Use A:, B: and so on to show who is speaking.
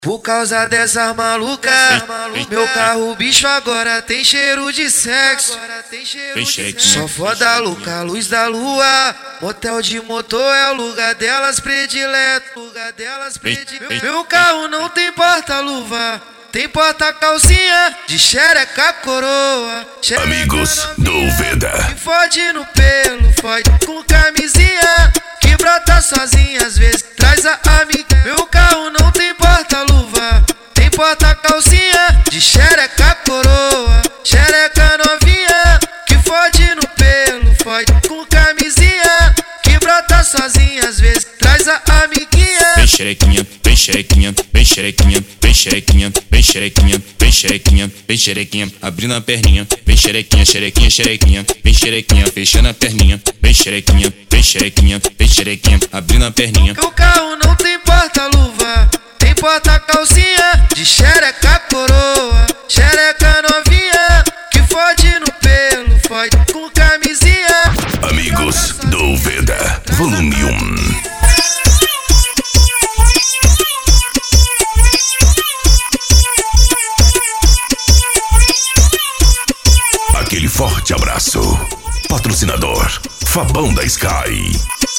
A: Por causa dessas malucas, meu carro bicho agora tem cheiro de sexo. Só foda louca, luz da lua, motel de motor é o lugar delas predileto. Meu carro não tem porta-luva, tem porta-calcinha de xereca coroa.
B: Amigos do Veda.
A: Que fode no pelo, fode com camisinha, que brota sozinha, às vezes traz a amiga. Meu carro não tem porta-luva, tem porta-calcinha de xereca coroa. Xereca novinha, que fode no pelo, fode com camisinha, que brota sozinha, às vezes traz a amiguinha.
B: Vem xerequinha, vem xerequinha, vem xerequinha, vem xerequinha, vem xerequinha, vem xerequinha, vem xerequinha, abrindo a perninha. Vem xerequinha, xerequinha, xerequinha, vem xerequinha, fechando a perninha. Vem xerequinha, vem xerequinha, vem xerequinha, abrindo a perninha.
A: Meu carro não tem porta-luva, tem porta-calcinha de xereca coroa. Xereca novinha, que fode no pelo, fode com camisinha.
B: Amigos do Veda, volume 1. Aquele forte abraço. Patrocinador Fabão da Sky.